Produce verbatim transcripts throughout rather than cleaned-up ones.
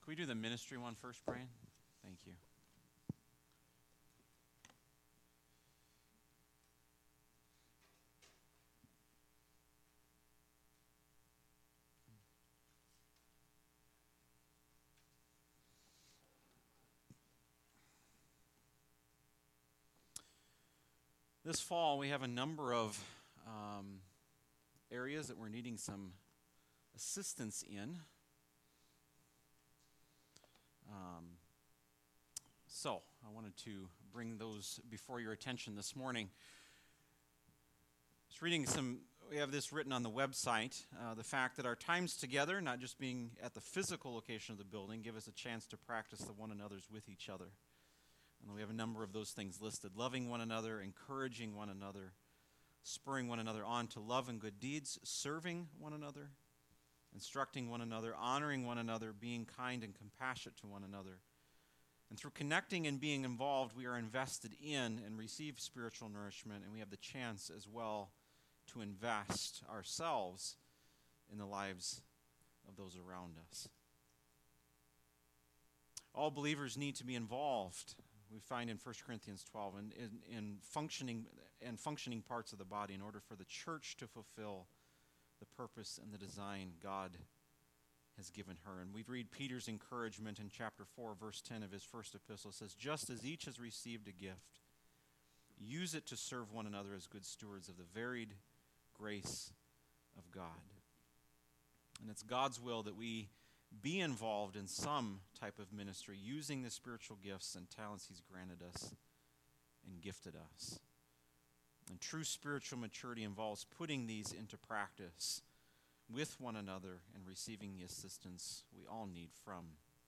Can we do the ministry one first, Brian? Thank you. This fall, we have a number of um, areas that we're needing some assistance in. Um, so, I wanted to bring those before your attention this morning. Just reading some, we have this written on the website, uh, the fact that our times together, not just being at the physical location of the building, give us a chance to practice the one another's with each other. And we have a number of those things listed: loving one another, encouraging one another, spurring one another on to love and good deeds, serving one another, instructing one another, honoring one another, being kind and compassionate to one another. And through connecting and being involved, we are invested in and receive spiritual nourishment, and we have the chance as well to invest ourselves in the lives of those around us. All believers need to be involved, we find in First Corinthians twelve, in, in, in functioning and functioning parts of the body in order for the church to fulfill the purpose and the design God has given her. And we read Peter's encouragement in chapter four, verse ten of his first epistle. It says, "Just as each has received a gift, use it to serve one another as good stewards of the varied grace of God." And it's God's will that we be involved in some type of ministry, using the spiritual gifts and talents he's granted us and gifted us. And true spiritual maturity involves putting these into practice with one another and receiving the assistance we all need from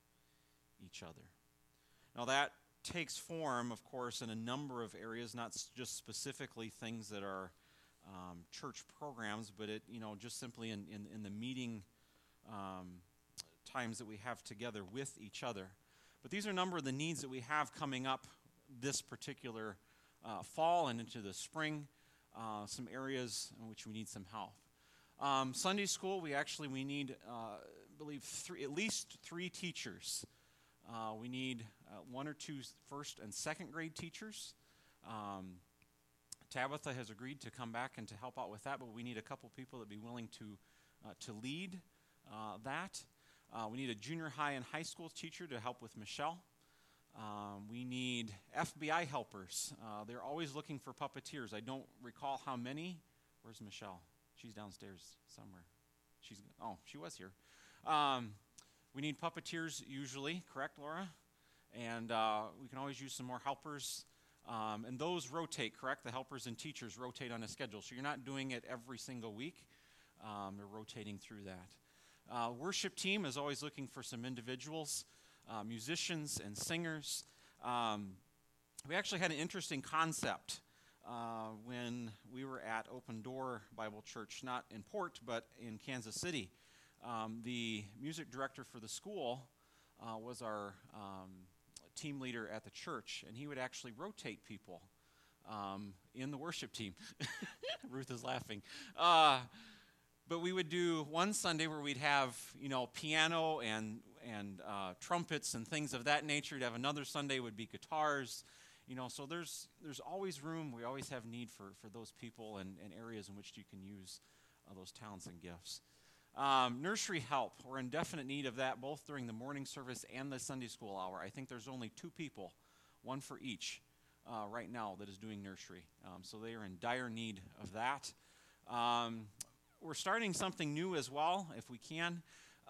each other. Now that takes form, of course, in a number of areas, not just specifically things that are um, church programs, but it, you know, just simply in, in, in the meeting um, times that we have together with each other. But these are a number of the needs that we have coming up this particular uh, fall and into the spring, uh, some areas in which we need some help. Um, Sunday school, we actually, we need, uh, I believe, three, at least three teachers. Uh, we need uh, one or two first and second grade teachers. Um, Tabitha has agreed to come back and to help out with that, but we need a couple people that be willing to uh, to lead uh, that. Uh, we need a junior high and high school teacher to help with Michelle. Um, we need F B I helpers. Uh, they're always looking for puppeteers. I don't recall how many. Where's Michelle? She's downstairs somewhere. She's oh, she was here. Um, we need puppeteers usually, correct, Laura? And uh, we can always use some more helpers. Um, and those rotate, correct? The helpers and teachers rotate on a schedule. So you're not doing it every single week. Um, they're rotating through that. Uh, worship team is always looking for some individuals, uh, musicians and singers. Um, we actually had an interesting concept uh, when we were at Open Door Bible Church, not in Port, but in Kansas City. Um, the music director for the school uh, was our um, team leader at the church, and he would actually rotate people um, in the worship team. Ruth is laughing. Uh, But we would do one Sunday where we'd have, you know, piano and and uh, trumpets and things of that nature. To have another Sunday would be guitars, you know. So there's there's always room. We always have need for, for those people and, and areas in which you can use uh, those talents and gifts. Um, nursery help. We're in definite need of that both during the morning service and the Sunday school hour. I think there's only two people, one for each, uh, right now that is doing nursery. Um, so they are in dire need of that. Um, We're starting something new as well, if we can,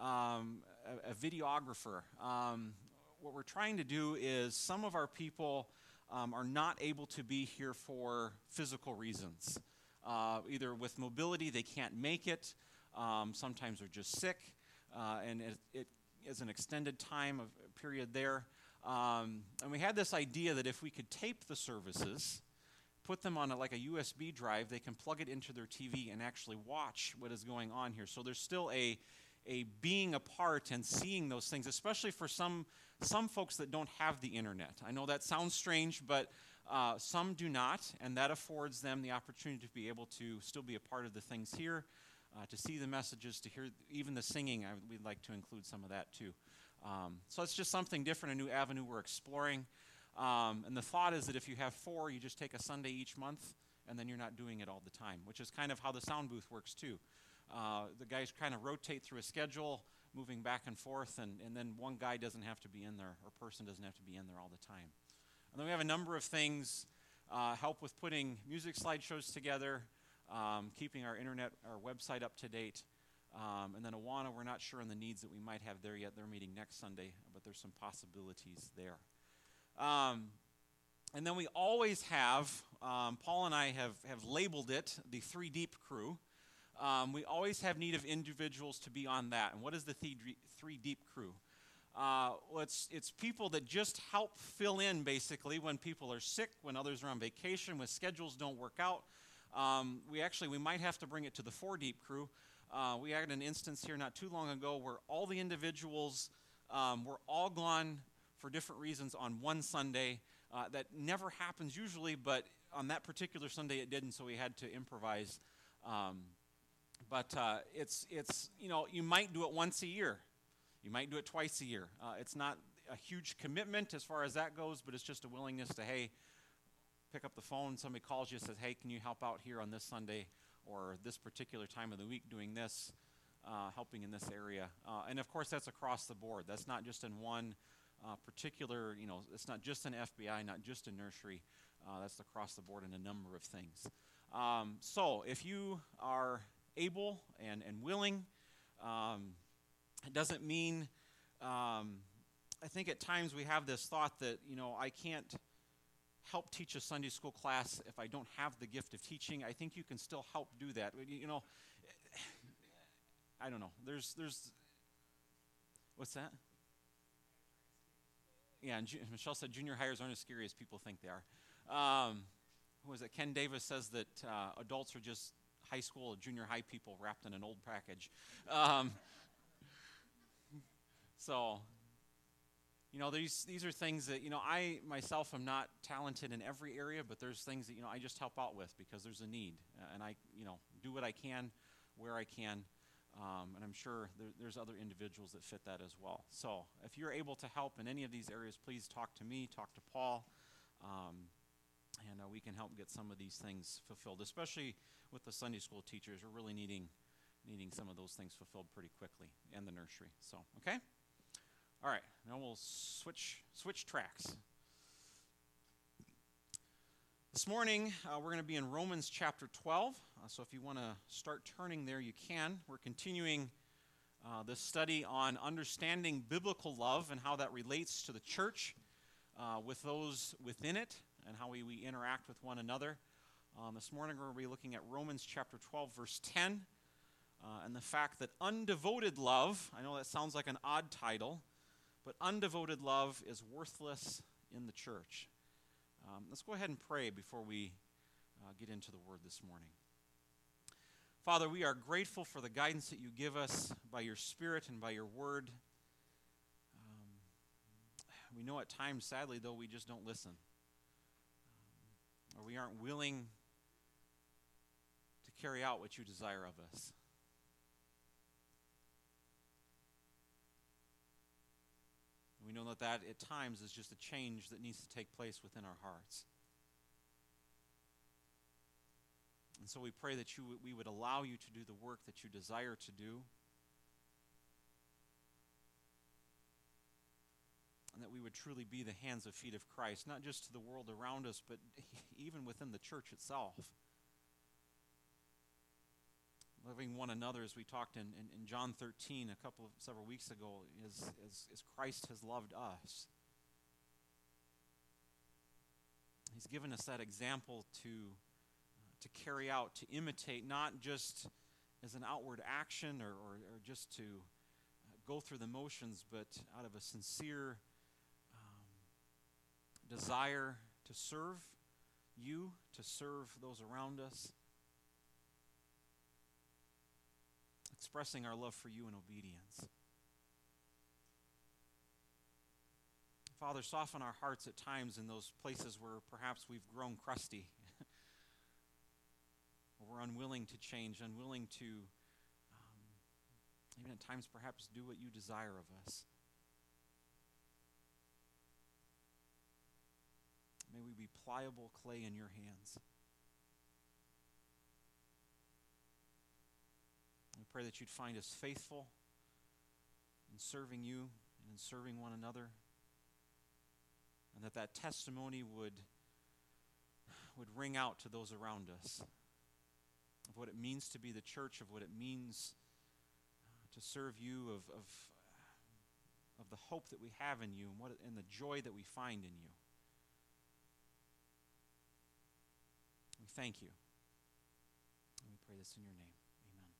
um, a, a videographer. Um, what we're trying to do is some of our people um, are not able to be here for physical reasons. Uh, either with mobility, they can't make it. Um, sometimes they're just sick, uh, and it, it is an extended time of period there. Um, and we had this idea that if we could tape the services, put them on a, like a U S B drive, they can plug it into their T V and actually watch what is going on here. So there's still a a being a part and seeing those things, especially for some some folks that don't have the internet. I know that sounds strange, but uh, some do not, and that affords them the opportunity to be able to still be a part of the things here, uh, to see the messages, to hear even the singing. I, we'd like to include some of that too. Um, so it's just something different, a new avenue we're exploring. Um, and the thought is that if you have four, you just take a Sunday each month, and then you're not doing it all the time, which is kind of how the sound booth works too. Uh, the guys kind of rotate through a schedule, moving back and forth, and, and then one guy doesn't have to be in there, or person doesn't have to be in there all the time. And then we have a number of things, uh, help with putting music slideshows together, um, keeping our internet, our website up to date. Um, and then Awana, we're not sure on the needs that we might have there yet. They're meeting next Sunday, but there's some possibilities there. Um, and then we always have, um, Paul and I have, have labeled it the Three Deep Crew. Um, we always have need of individuals to be on that. And what is the Three, three Deep Crew? Uh, well, it's, it's people that just help fill in, basically, when people are sick, when others are on vacation, when schedules don't work out. Um, we actually, we might have to bring it to the Four Deep Crew. Uh, we had an instance here not too long ago where all the individuals um, were all gone for different reasons on one Sunday. Uh, that never happens usually, but on that particular Sunday it didn't, so we had to improvise. Um, but uh, it's, it's, you know, you might do it once a year. You might do it twice a year. Uh, it's not a huge commitment as far as that goes, but it's just a willingness to, hey, pick up the phone, somebody calls you and says, hey, can you help out here on this Sunday or this particular time of the week doing this, uh, helping in this area. Uh, and of course, that's across the board. That's not just in one uh, particular, you know, it's not just in F B I, not just in nursery. Uh, that's across the board in a number of things. Um, so if you are able and, and willing, um, it doesn't mean, um, I think at times we have this thought that, you know, I can't help teach a Sunday school class if I don't have the gift of teaching. I think you can still help do that. You know, I don't know. There's, there's, what's that? Yeah, and Ju- Michelle said junior hires aren't as scary as people think they are. Um, who was it? Ken Davis says that uh, adults are just high school or junior high people wrapped in an old package. Um, so, you know, these these are things that, you know, I myself am not talented in every area, but there's things that, you know, I just help out with because there's a need. Uh, and I, you know, do what I can, where I can. Um, and I'm sure there, there's other individuals that fit that as well. So if you're able to help in any of these areas, please talk to me, talk to Paul, um, and uh, we can help get some of these things fulfilled, especially with the Sunday school teachers. We're really needing needing some of those things fulfilled pretty quickly, and the nursery. So, okay? All right, now we'll switch switch tracks. This morning, uh, we're going to be in Romans chapter twelve. Uh, so if you want to start turning there, you can. We're continuing uh, this study on understanding biblical love and how that relates to the church uh, with those within it and how we, we interact with one another. Um, this morning, we're going to be looking at Romans chapter twelve, verse ten, uh, and the fact that undevoted love, I know that sounds like an odd title, but undevoted love is worthless in the church. Um, let's go ahead and pray before we uh, get into the word this morning. Father, we are grateful for the guidance that you give us by your Spirit and by your word. Um, we know at times, sadly, though, we just don't listen. Um, or we aren't willing to carry out what you desire of us. We know that that at times is just a change that needs to take place within our hearts. And so we pray that you, we would allow you to do the work that you desire to do. And that we would truly be the hands and feet of Christ, not just to the world around us, but even within the church itself. Loving one another, as we talked in, in, in John thirteen a couple of several weeks ago, is as, as Christ has loved us. He's given us that example to uh, to carry out, to imitate, not just as an outward action or, or, or just to uh, go through the motions, but out of a sincere um, desire to serve you, to serve those around us. Expressing our love for you in obedience. Father, soften our hearts at times in those places where perhaps we've grown crusty. Or we're unwilling to change, unwilling to um, even at times perhaps do what you desire of us. May we be pliable clay in your hands. We pray that you'd find us faithful in serving you and in serving one another, and that that testimony would, would ring out to those around us of what it means to be the church, of what it means to serve you, of, of, of the hope that we have in you, and, what, and the joy that we find in you. We thank you. And we pray this in your name. Amen.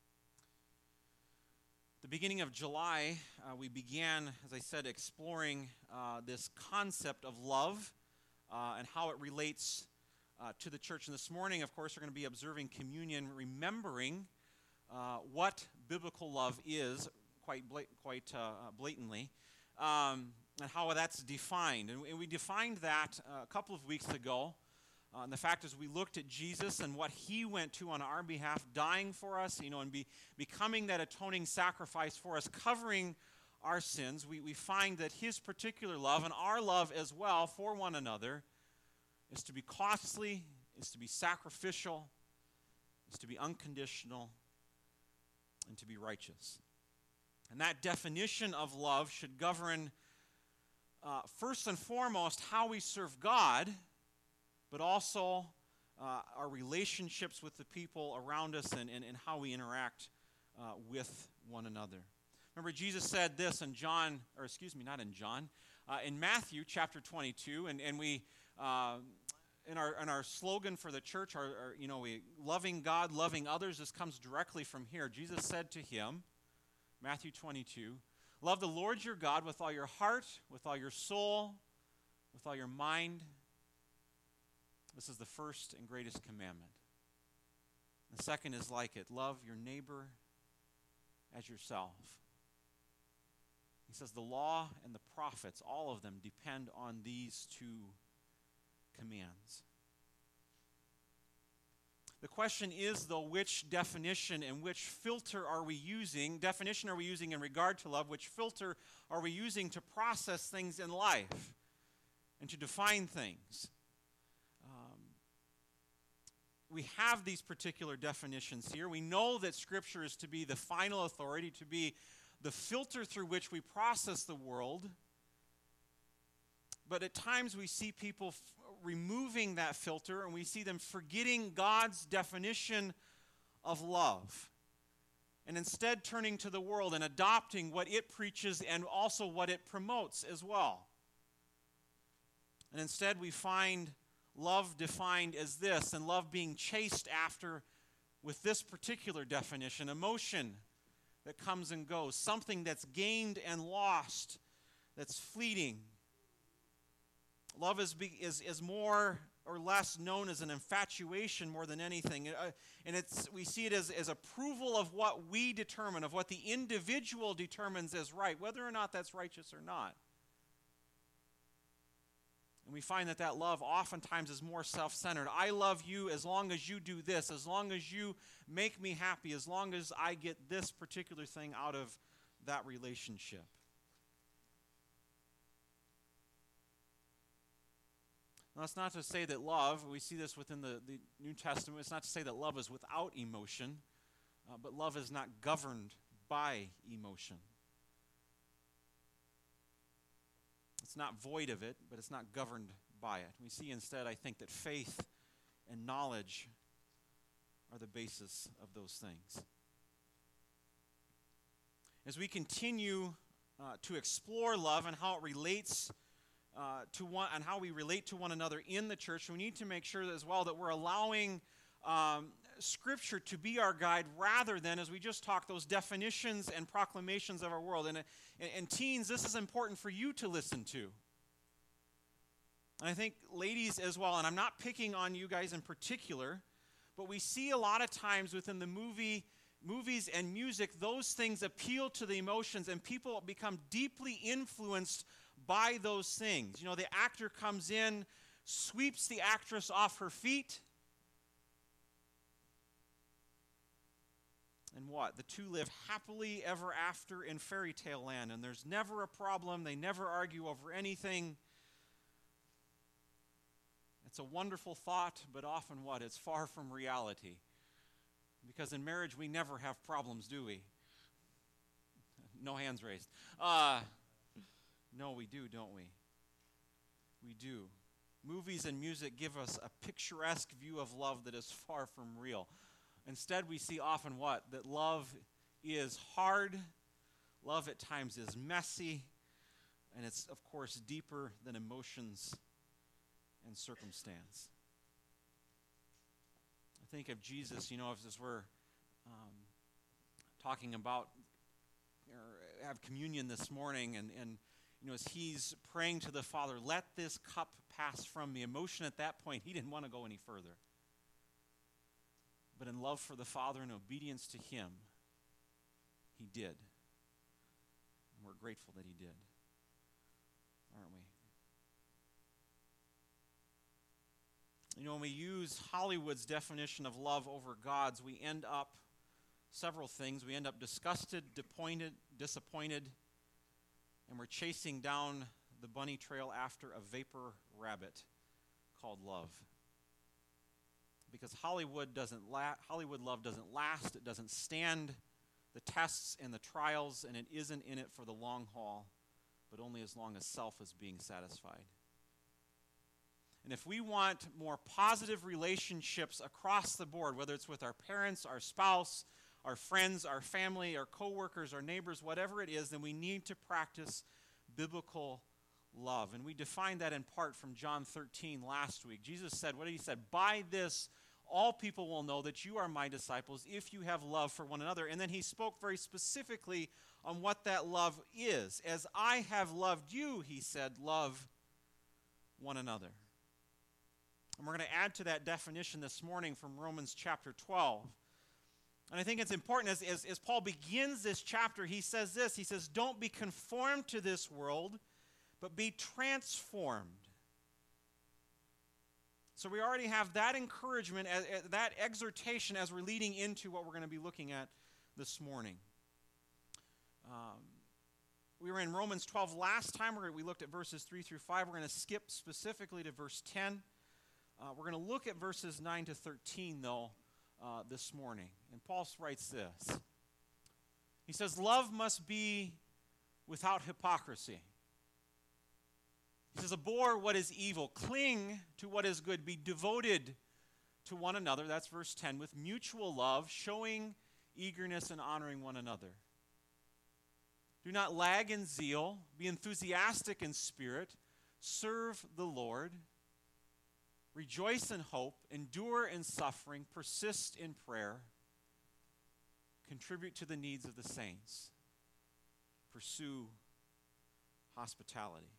The beginning of July, uh, we began, as I said, exploring uh, this concept of love uh, and how it relates uh, to the church. And this morning, of course, we're going to be observing communion, remembering uh, what biblical love is, quite blat- quite uh, blatantly, um, and how that's defined. And we, and we defined that uh, a couple of weeks ago. Uh, and the fact is, we looked at Jesus and what he went to on our behalf, dying for us, you know, and be, becoming that atoning sacrifice for us, covering our sins. We, we find that his particular love, and our love as well for one another, is to be costly, is to be sacrificial, is to be unconditional, and to be righteous. And that definition of love should govern, uh, first and foremost, how we serve God, but also uh, our relationships with the people around us and, and, and how we interact uh, with one another. Remember, Jesus said this in John, or excuse me, not in John, uh, in Matthew chapter twenty-two, and, and we, uh, in our in our slogan for the church, our, our you know, we loving God, loving others, this comes directly from here. Jesus said to him, Matthew twenty-two, love the Lord your God with all your heart, with all your soul, with all your mind. This is the first and greatest commandment. The second is like it. Love your neighbor as yourself. He says the law and the prophets, all of them, depend on these two commands. The question is, though, which definition and which filter are we using? Definition are we using in regard to love? Which filter are we using to process things in life and to define things? We have these particular definitions here. We know that Scripture is to be the final authority, to be the filter through which we process the world. But at times we see people f- removing that filter, and we see them forgetting God's definition of love, and instead turning to the world and adopting what it preaches and also what it promotes as well. And instead we find love defined as this, and love being chased after with this particular definition: emotion that comes and goes, something that's gained and lost, that's fleeting. Love is, be, is, is more or less known as an infatuation more than anything. Uh, and it's we see it as, as approval of what we determine, of what the individual determines as right, whether or not that's righteous or not. And we find that that love oftentimes is more self-centered. I love you as long as you do this, as long as you make me happy, as long as I get this particular thing out of that relationship. Now, that's not to say that love, we see this within the, the New Testament, it's not to say that love is without emotion, uh, but love is not governed by emotion. It's not void of it, but it's not governed by it. We see instead, I think, that faith and knowledge are the basis of those things. As we continue uh, to explore love and how it relates uh, to one, and how we relate to one another in the church, we need to make sure as well that we're allowing um, Scripture to be our guide, rather than, as we just talked, those definitions and proclamations of our world. And, and, and teens, this is important for you to listen to. And I think ladies as well, and I'm not picking on you guys in particular, but we see a lot of times within the movie, movies and music, those things appeal to the emotions, and people become deeply influenced by those things. You know, the actor comes in, sweeps the actress off her feet, and what? The two live happily ever after in fairy tale land, and there's never a problem. They never argue over anything. It's a wonderful thought, but often what? It's far from reality. Because in marriage, we never have problems, do we? No hands raised. Uh, no, we do, don't we? We do. Movies and music give us a picturesque view of love that is far from real. Instead, we see often what? That love is hard, love at times is messy, and it's, of course, deeper than emotions and circumstance. I think of Jesus, you know, as we're um, talking about or have communion this morning, and, and you know, as he's praying to the Father, let this cup pass from me. Emotion at that point, he didn't want to go any further. But in love for the Father and obedience to him, he did. And we're grateful that he did, aren't we? You know, when we use Hollywood's definition of love over God's, we end up several things. We end up disgusted, disappointed, disappointed, and we're chasing down the bunny trail after a vapor rabbit called love. Because Hollywood doesn't la- Hollywood love doesn't last, it doesn't stand the tests and the trials, and it isn't in it for the long haul, but only as long as self is being satisfied. And if we want more positive relationships across the board, whether it's with our parents, our spouse, our friends, our family, our coworkers, our neighbors, whatever it is, then we need to practice biblical love. And we defined that in part from John thirteen last week. Jesus said, what did he say? By this, all people will know that you are my disciples if you have love for one another. And then he spoke very specifically on what that love is. As I have loved you, he said, love one another. And we're going to add to that definition this morning from Romans chapter twelve. And I think it's important as, as, as Paul begins this chapter, he says this. He says, don't be conformed to this world, but be transformed. So we already have that encouragement, that exhortation as we're leading into what we're going to be looking at this morning. Um, we were in Romans twelve last time. We looked at verses three through five. We're going to skip specifically to verse ten. Uh, we're going to look at verses nine to thirteen, though, uh, this morning. And Paul writes this. He says, love must be without hypocrisy. He says, abhor what is evil, cling to what is good, be devoted to one another. That's verse ten, with mutual love, showing eagerness and honoring one another. Do not lag in zeal, be enthusiastic in spirit, serve the Lord. Rejoice in hope, endure in suffering, persist in prayer, contribute to the needs of the saints, pursue hospitality.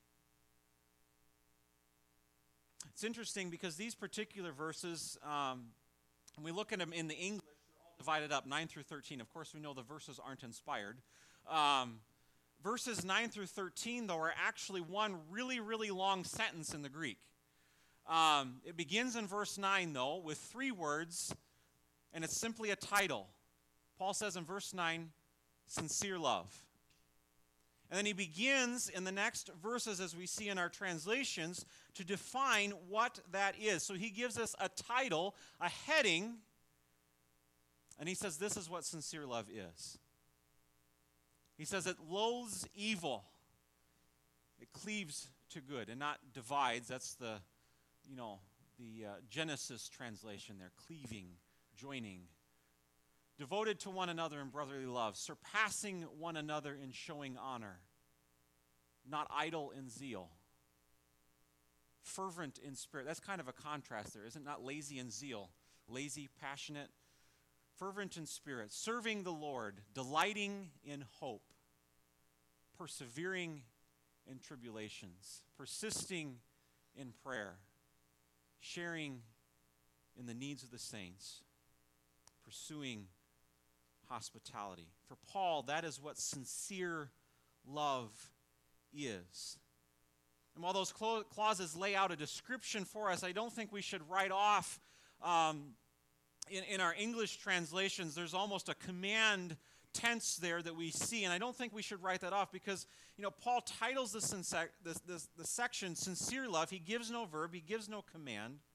It's interesting because these particular verses, um, when we look at them in the English, they're all divided up, nine through thirteen. Of course, we know the verses aren't inspired. Um, verses nine through thirteen, though, are actually one really, really long sentence in the Greek. Um, it begins in verse nine, though, with three words, and it's simply a title. Paul says in verse nine, sincere love. And then he begins in the next verses, as we see in our translations, to define what that is. So he gives us a title, a heading, and he says this is what sincere love is. He says it loathes evil. It cleaves to good and not divides. That's the You know, the uh, Genesis translation there, cleaving, joining. Devoted to one another in brotherly love, surpassing one another in showing honor. Not idle in zeal. Fervent in spirit. That's kind of a contrast there, isn't it? Not lazy in zeal. Lazy, passionate. Fervent in spirit. Serving the Lord. Delighting in hope. Persevering in tribulations. Persisting in prayer. Sharing in the needs of the saints, pursuing hospitality. For Paul, that is what sincere love is. And while those clauses lay out a description for us, I don't think we should write off, um, in, in our English translations, there's almost a command tense there that we see, and I don't think we should write that off because, you know, Paul titles this, this, this, this section sincere love. He gives no verb, he gives no command.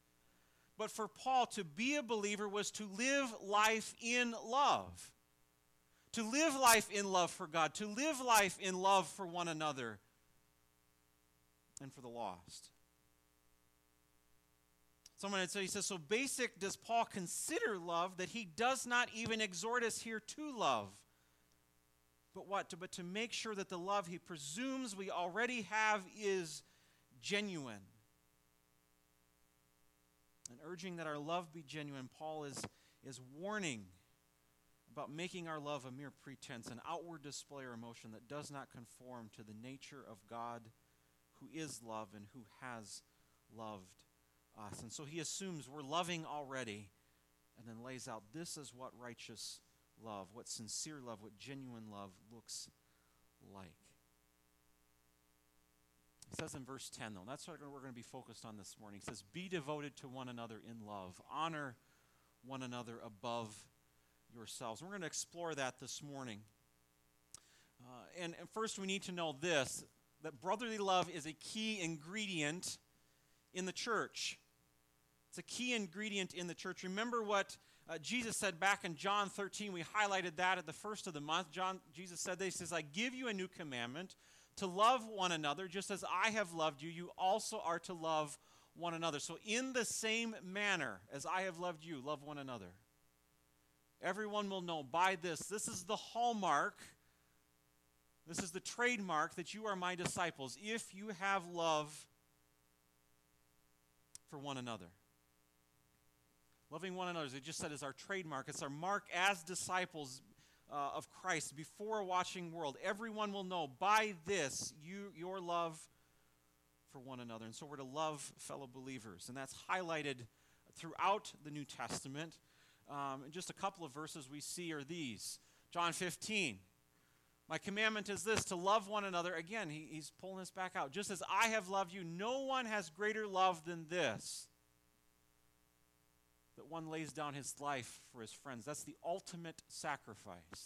But for Paul, to be a believer was to live life in love. To live life in love for God. To live life in love for one another and for the lost. Someone had said, he says, so basic does Paul consider love that he does not even exhort us here to love. But what? To, but to make sure that the love he presumes we already have is genuine. And urging that our love be genuine, Paul is, is warning about making our love a mere pretense, an outward display or emotion that does not conform to the nature of God who is love and who has loved us. And so he assumes we're loving already and then lays out this is what righteous love, what sincere love, what genuine love looks like. He says in verse ten, though, that's what we're going to be focused on this morning. He says, be devoted to one another in love. Honor one another above yourselves. And we're going to explore that this morning. Uh, and, and first we need to know this, that brotherly love is a key ingredient in the church. It's a key ingredient in the church. Remember what uh, Jesus said back in John thirteen. We highlighted that at the first of the month. John, Jesus said this, he says, I give you a new commandment, to love one another, just as I have loved you, you also are to love one another. So in the same manner as I have loved you, love one another. Everyone will know by this, this is the hallmark, this is the trademark that you are my disciples, if you have love for one another. Loving one another, as I just said, is our trademark. It's our mark as disciples uh, of Christ before a watching world. Everyone will know by this you your love for one another. And so we're to love fellow believers. And that's highlighted throughout the New Testament. Um, and just a couple of verses we see are these. John fifteen. My commandment is this, to love one another. Again, he, he's pulling this back out. Just as I have loved you, no one has greater love than this, that one lays down his life for his friends. That's the ultimate sacrifice.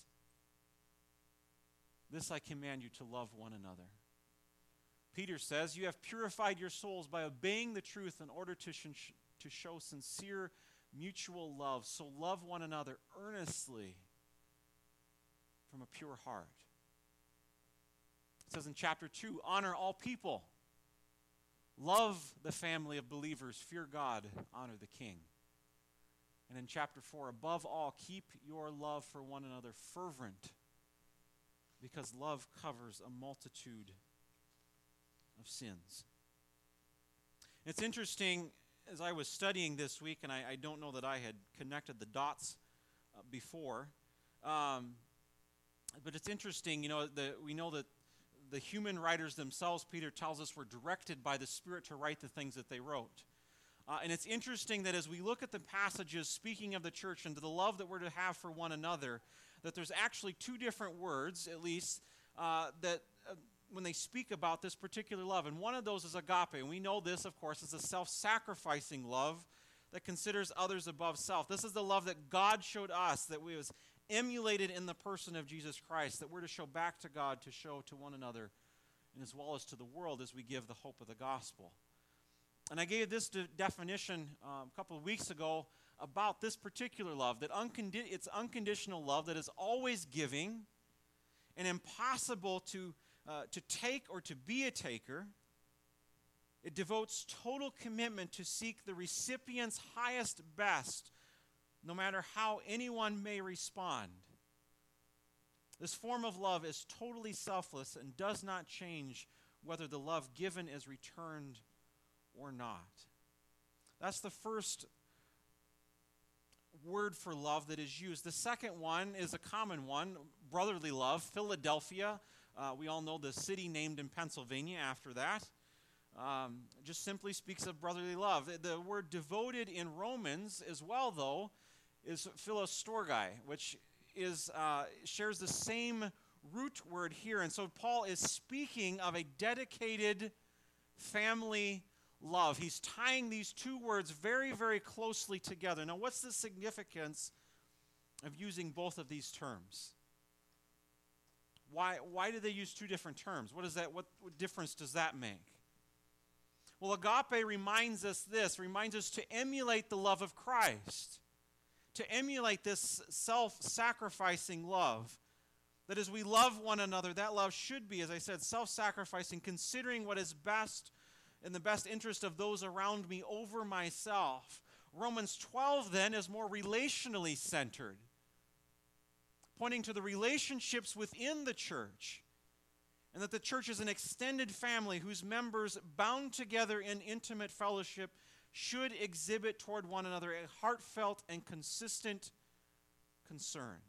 This I command you, to love one another. Peter says, you have purified your souls by obeying the truth in order to, sh- to show sincere mutual love. So love one another earnestly from a pure heart. It says in chapter two, honor all people. Love the family of believers. Fear God. Honor the king. And in chapter four, above all, keep your love for one another fervent, because love covers a multitude of sins. It's interesting, as I was studying this week, and I, I don't know that I had connected the dots uh, before, um, but it's interesting, you know, the, we know that the human writers themselves, Peter tells us, were directed by the Spirit to write the things that they wrote. Uh, and it's interesting that as we look at the passages speaking of the church and to the love that we're to have for one another, that there's actually two different words, at least, uh, that uh, when they speak about this particular love. And one of those is agape. And we know this, of course, is a self-sacrificing love that considers others above self. This is the love that God showed us, that we was emulated in the person of Jesus Christ, that we're to show back to God, to show to one another, and as well as to the world as we give the hope of the gospel. And I gave this de- definition um, a couple of weeks ago about this particular love, that uncondi- it's unconditional love that is always giving and impossible to, uh, to take or to be a taker. It devotes total commitment to seek the recipient's highest best, no matter how anyone may respond. This form of love is totally selfless and does not change whether the love given is returned or not. That's the first word for love that is used. The second one is a common one, brotherly love. Philadelphia, uh, we all know the city named in Pennsylvania after that, um, just simply speaks of brotherly love. The, the word devoted in Romans as well, though, is philostorgai, which is uh, shares the same root word here. And so Paul is speaking of a dedicated family love. He's tying these two words very, very closely together. Now, what's the significance of using both of these terms? Why, why do they use two different terms? What is that? What, what difference does that make? Well, agape reminds us this, reminds us to emulate the love of Christ, to emulate this self-sacrificing love. That as we love one another, that love should be, as I said, self-sacrificing, considering what is best in the best interest of those around me over myself. Romans twelve, then, is more relationally centered, pointing to the relationships within the church, and that the church is an extended family whose members, bound together in intimate fellowship, should exhibit toward one another a heartfelt and consistent concern.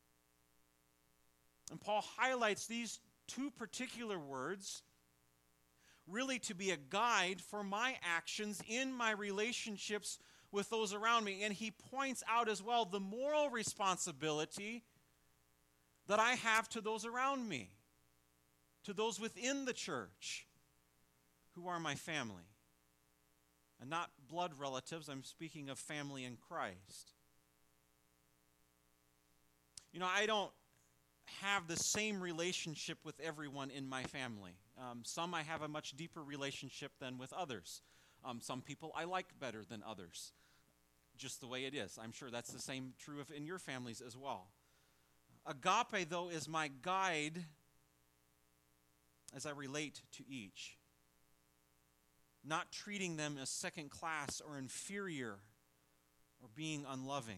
And Paul highlights these two particular words really to be a guide for my actions in my relationships with those around me. And he points out as well the moral responsibility that I have to those around me, to those within the church who are my family. And not blood relatives, I'm speaking of family in Christ. You know, I don't have the same relationship with everyone in my family. Um, some I have a much deeper relationship than with others. Um, some people I like better than others. Just the way it is. I'm sure that's the same true of in your families as well. Agape, though, is my guide as I relate to each. Not treating them as second class or inferior or being unloving.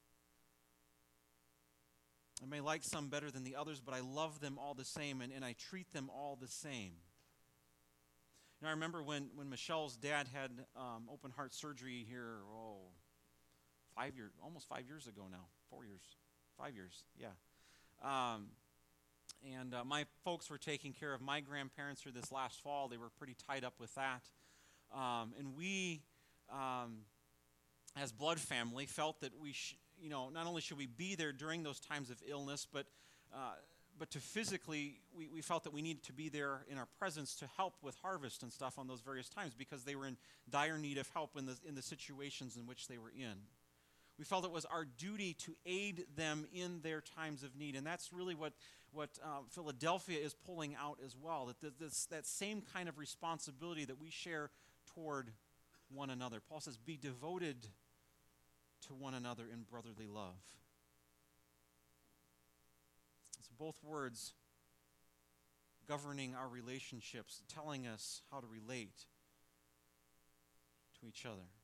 I may like some better than the others, but I love them all the same, and, and I treat them all the same. You know, I remember when, when Michelle's dad had um, open heart surgery here, oh, five years, almost five years ago now, four years, five years, yeah. Um, and uh, my folks were taking care of my grandparents here this last fall. They were pretty tied up with that. Um, and we, um, as blood family, felt that we should, you know, not only should we be there during those times of illness, but uh, but to physically, we, we felt that we needed to be there in our presence to help with harvest and stuff on those various times because they were in dire need of help in the in the situations in which they were in. We felt it was our duty to aid them in their times of need, and that's really what what uh, Philadelphia is pulling out as well. That th- this that same kind of responsibility that we share toward one another. Paul says, "Be devoted to one another in brotherly love." So both words governing our relationships, telling us how to relate to each other.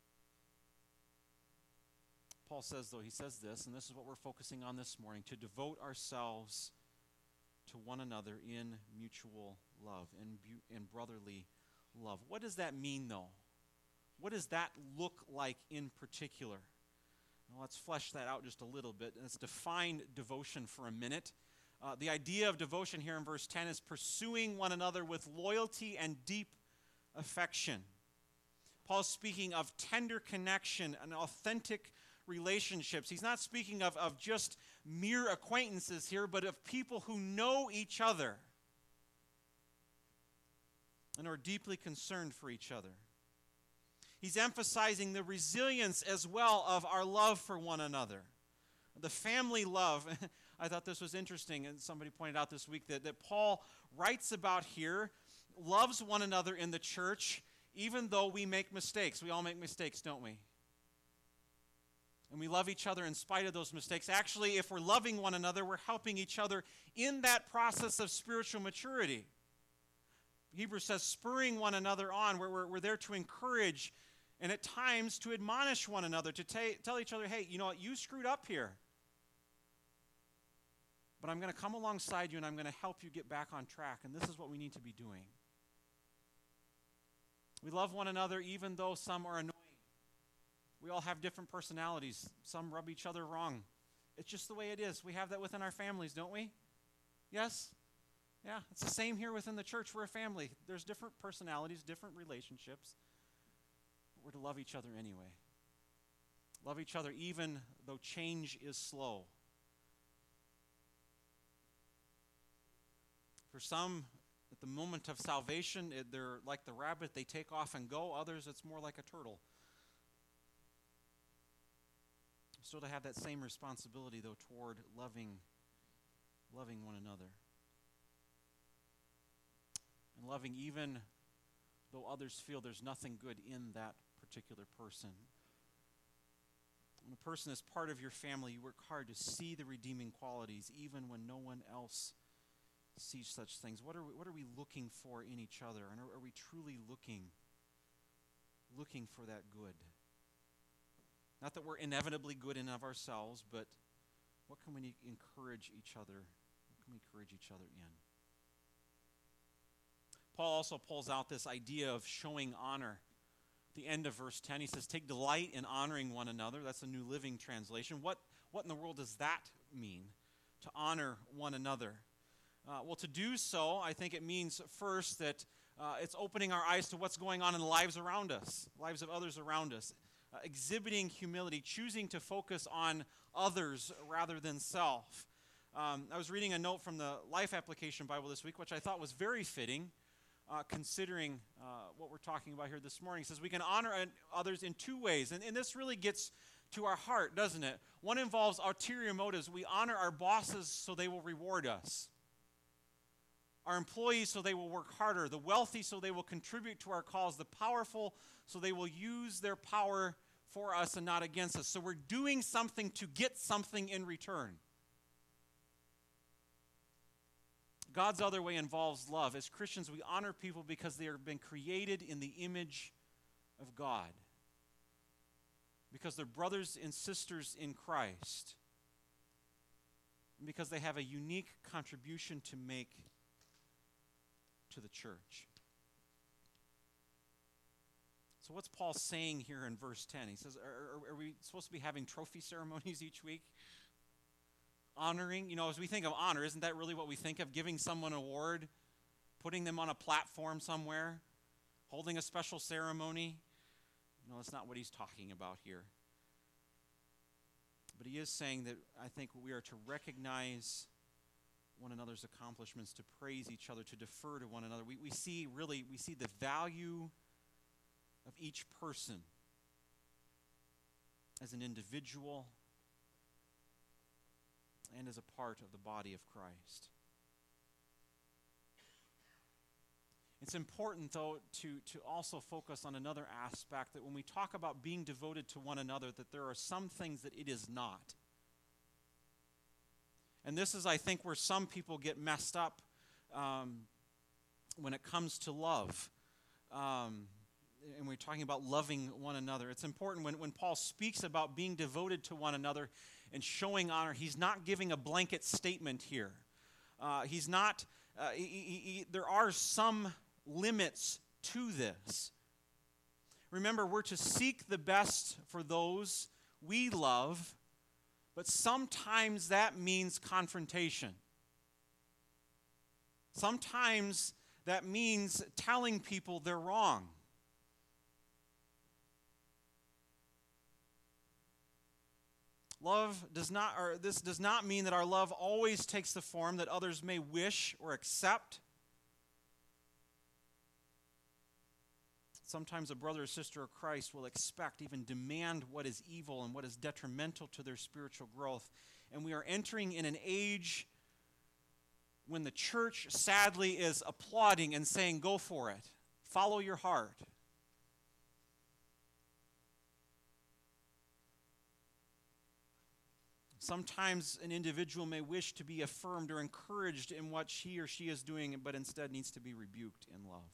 Paul says, though, he says this, and this is what we're focusing on this morning, to devote ourselves to one another in mutual love, in, bu- in brotherly love. What does that mean, though? What does that look like in particular? Well, let's flesh that out just a little bit. Let's define devotion for a minute. Uh, the idea of devotion here in verse ten is pursuing one another with loyalty and deep affection. Paul's speaking of tender connection and authentic relationships. He's not speaking of, of just mere acquaintances here, but of people who know each other and are deeply concerned for each other. He's emphasizing the resilience as well of our love for one another. The family love. I thought this was interesting, and somebody pointed out this week that, that Paul writes about here, loves one another in the church, even though we make mistakes. We all make mistakes, don't we? And we love each other in spite of those mistakes. Actually, if we're loving one another, we're helping each other in that process of spiritual maturity. Hebrews says, spurring one another on. We're, we're, we're there to encourage and at times to admonish one another, to t- tell each other, hey, you know what, you screwed up here. But I'm going to come alongside you and I'm going to help you get back on track. And this is what we need to be doing. We love one another even though some are annoying. We all have different personalities. Some rub each other wrong. It's just the way it is. We have that within our families, don't we? Yes? Yeah, it's the same here within the church. We're a family. There's different personalities, different relationships. We're to love each other anyway. Love each other even though change is slow. For some, at the moment of salvation, it, they're like the rabbit. They take off and go. Others, it's more like a turtle. Still to have that same responsibility, though, toward loving, loving one another. And loving even though others feel there's nothing good in that particular person. When a person is part of your family, you work hard to see the redeeming qualities, even when no one else sees such things. What are we, what are we looking for in each other? And are, are we truly looking, looking for that good? Not that we're inevitably good in of ourselves, but what can we encourage each other? What can we encourage each other in? Paul also pulls out this idea of showing honor. At the end of verse ten, he says, take delight in honoring one another. That's a New Living Translation. What, what in the world does that mean, to honor one another? Uh, well, to do so, I think it means first that uh, it's opening our eyes to what's going on in the lives around us, lives of others around us. Uh, exhibiting humility, choosing to focus on others rather than self. Um, I was reading a note from the Life Application Bible this week, which I thought was very fitting, uh, considering uh, what we're talking about here this morning. It says we can honor others in two ways, and, and this really gets to our heart, doesn't it? One involves ulterior motives. We honor our bosses so they will reward us. Our employees so they will work harder. The wealthy so they will contribute to our cause. The powerful so they will use their power for us and not against us. So we're doing something to get something in return. God's other way involves love. As Christians, we honor people because they have been created in the image of God. Because they're brothers and sisters in Christ. And because they have a unique contribution to make to the church. So what's Paul saying here in verse ten? He says, are, are we supposed to be having trophy ceremonies each week? Honoring, you know, as we think of honor, isn't that really what we think of? Giving someone an award, putting them on a platform somewhere, holding a special ceremony? No, that's not what he's talking about here. But he is saying that I think we are to recognize one another's accomplishments, to praise each other, to defer to one another. We, we see really, we see the value of each person as an individual and as a part of the body of Christ. It's important, though, to, to also focus on another aspect, that when we talk about being devoted to one another, that there are some things that it is not. And this is, I think, where some people get messed up um, when it comes to love. Um, and we're talking about loving one another. It's important when, when Paul speaks about being devoted to one another and showing honor, he's not giving a blanket statement here. Uh, he's not, uh, he, he, he, there are some limits to this. Remember, we're to seek the best for those we love, but sometimes that means confrontation. Sometimes that means telling people they're wrong. Love does not, or this does not mean that our love always takes the form that others may wish or accept. Sometimes a brother or sister of Christ will expect, even demand what is evil and what is detrimental to their spiritual growth. And we are entering in an age when the church sadly is applauding and saying, go for it. Follow your heart. Sometimes an individual may wish to be affirmed or encouraged in what she or she is doing, but instead needs to be rebuked in love.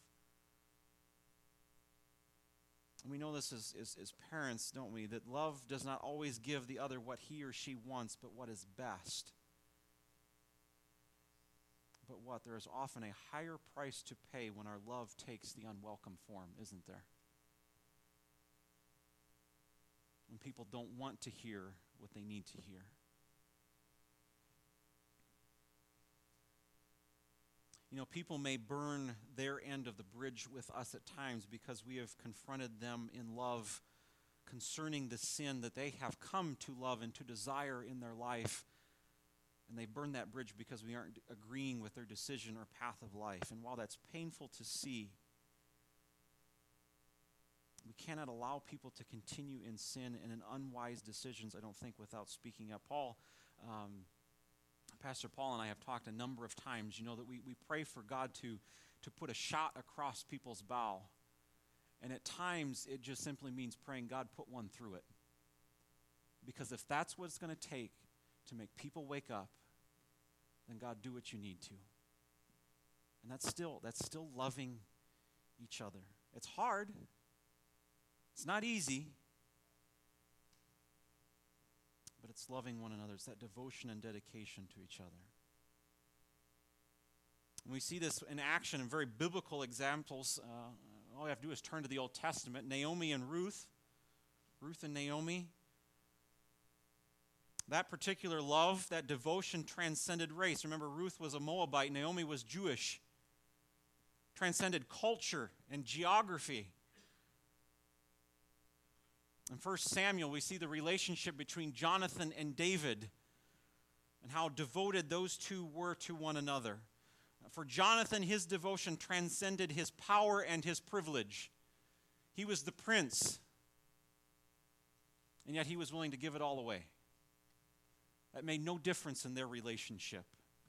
And we know this as, as, as parents, don't we? That love does not always give the other what he or she wants, but what is best. But what? There is often a higher price to pay when our love takes the unwelcome form, isn't there? When people don't want to hear what they need to hear. You know, people may burn their end of the bridge with us at times because we have confronted them in love concerning the sin that they have come to love and to desire in their life. And they burn that bridge because we aren't agreeing with their decision or path of life. And while that's painful to see, we cannot allow people to continue in sin and in unwise decisions, I don't think, without speaking up. Paul, um, Pastor Paul and I have talked a number of times, you know, that we, we pray for God to, to put a shot across people's bow And at times, it just simply means praying, God, put one through it. Because if that's what it's going to take to make people wake up, then God, do what you need to. And that's still, that's still loving each other. It's hard. It's not easy. But it's loving one another. It's that devotion and dedication to each other. And we see this in action in very biblical examples. Uh, all you have to do is turn to the Old Testament. Naomi and Ruth. Ruth and Naomi. That particular love, that devotion transcended race. Remember, Ruth was a Moabite. Naomi was Jewish. Transcended culture and geography. In First Samuel, we see the relationship between Jonathan and David and how devoted those two were to one another. For Jonathan, his devotion transcended his power and his privilege. He was the prince, and yet he was willing to give it all away. That made no difference in their relationship.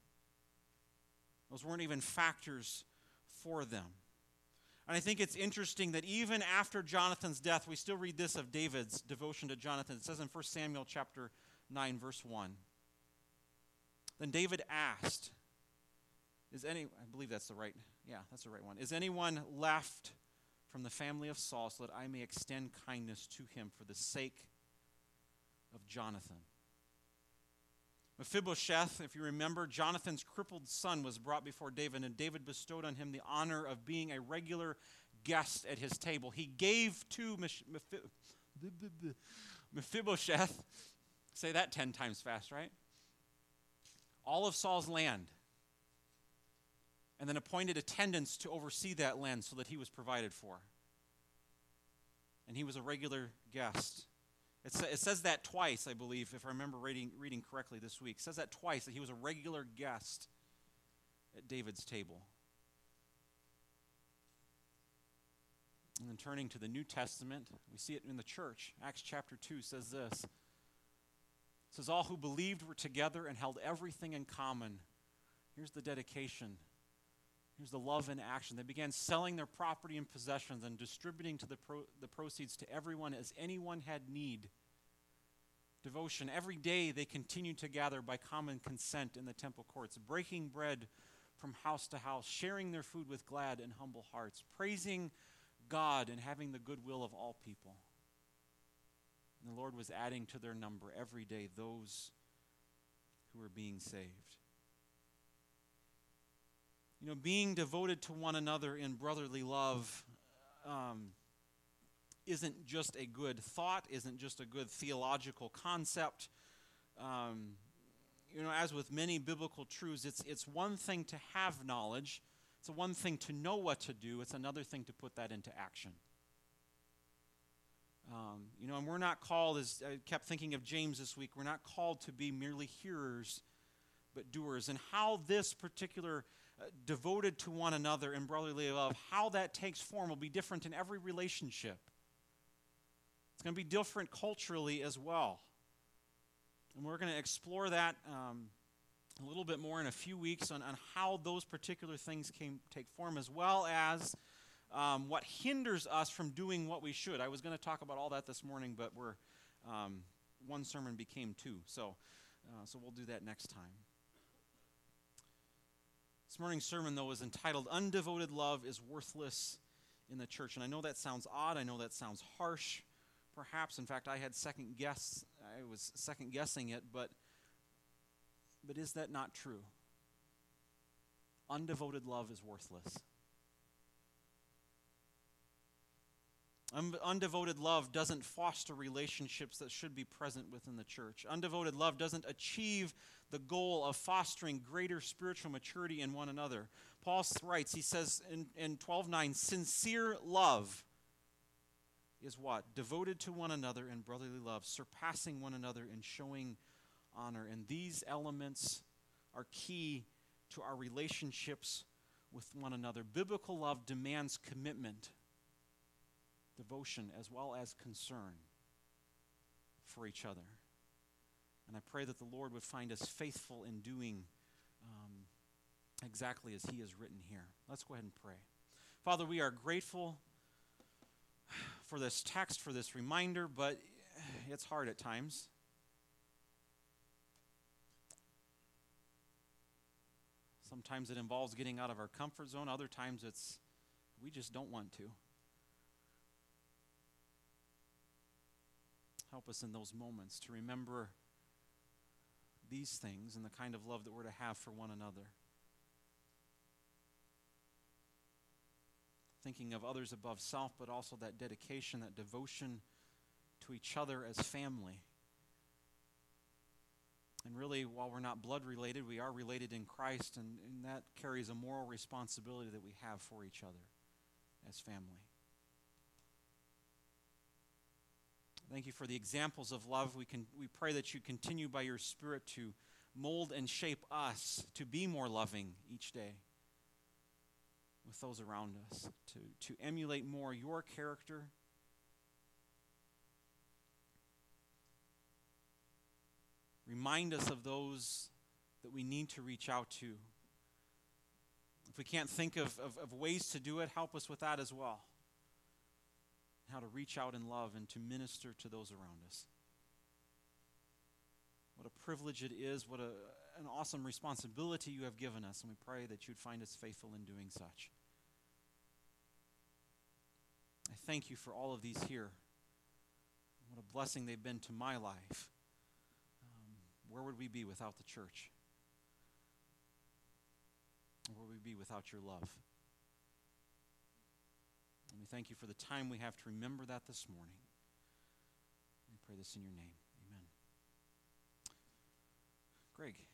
Those weren't even factors for them. And I think it's interesting that even after Jonathan's death, we still read this of David's devotion to Jonathan. It says in First Samuel chapter nine, verse one. Then David asked, is any, I believe that's the right, yeah, that's the right one. Is anyone left from the family of Saul so that I may extend kindness to him for the sake of Jonathan? Mephibosheth, if you remember, Jonathan's crippled son was brought before David, and David bestowed on him the honor of being a regular guest at his table. He gave to Mephibosheth, say that ten times fast, right? All of Saul's land, and then appointed attendants to oversee that land so that he was provided for. And he was a regular guest. It, sa- it says that twice, I believe, if I remember reading, reading correctly this week. It says that twice, that he was a regular guest at David's table. And then turning to the New Testament, we see it in the church. Acts chapter two says this. It says, all who believed were together and held everything in common. Here's the dedication. Here's the love in action. They began selling their property and possessions and distributing to the, pro- the proceeds to everyone as anyone had need. Devotion. Every day they continued to gather by common consent in the temple courts, breaking bread from house to house, sharing their food with glad and humble hearts, praising God and having the goodwill of all people. And the Lord was adding to their number every day those who were being saved. You know, being devoted to one another in brotherly love um, isn't just a good thought, isn't just a good theological concept. Um, you know, as with many biblical truths, it's it's one thing to have knowledge. It's one thing to know what to do. It's another thing to put that into action. Um, you know, and we're not called, as I kept thinking of James this week, we're not called to be merely hearers, but doers. And how this particular uh, devoted to one another in brotherly love, how that takes form will be different in every relationship. It's going to be different culturally as well. And we're going to explore that um, a little bit more in a few weeks on, on how those particular things came take form, as well as um, what hinders us from doing what we should. I was going to talk about all that this morning, but we're um, one sermon became two, so uh, so we'll do that next time. This morning's sermon, though, is entitled "Undevoted Love is Worthless in the Church," and I know that sounds odd. I know that sounds harsh. Perhaps, in fact, I had second guess. I was second guessing it, but but is that not true? Undevoted love is worthless. Un- undevoted love doesn't foster relationships that should be present within the church. Undevoted love doesn't achieve the goal of fostering greater spiritual maturity in one another. Paul writes, he says in, in twelve nine, sincere love is what? Devoted to one another in brotherly love, surpassing one another in showing honor. And these elements are key to our relationships with one another. Biblical love demands commitment, devotion, as well as concern for each other. And I pray that the Lord would find us faithful in doing um, exactly as he has written here. Let's go ahead and pray. Father, we are grateful for this text, for this reminder, but it's hard at times. Sometimes it involves getting out of our comfort zone. Other times it's we just don't want to. Help us in those moments to remember these things and the kind of love that we're to have for one another. Thinking of others above self, but also that dedication, that devotion to each other as family. And really, while we're not blood related, we are related in Christ, and, and that carries a moral responsibility that we have for each other as family. Thank you for the examples of love. We can we pray that you continue by your Spirit to mold and shape us to be more loving each day with those around us, to, to emulate more your character. Remind us of those that we need to reach out to. If we can't think of, of, of ways to do it, help us with that as well. How to reach out in love and to minister to those around us. What a privilege it is, what a, an awesome responsibility you have given us, and we pray that you'd find us faithful in doing such. I thank you for all of these here. What a blessing they've been to my life. Um, where would we be without the church? Where would we be without your love? And we thank you for the time we have to remember that this morning. We pray this in your name. Amen. Greg.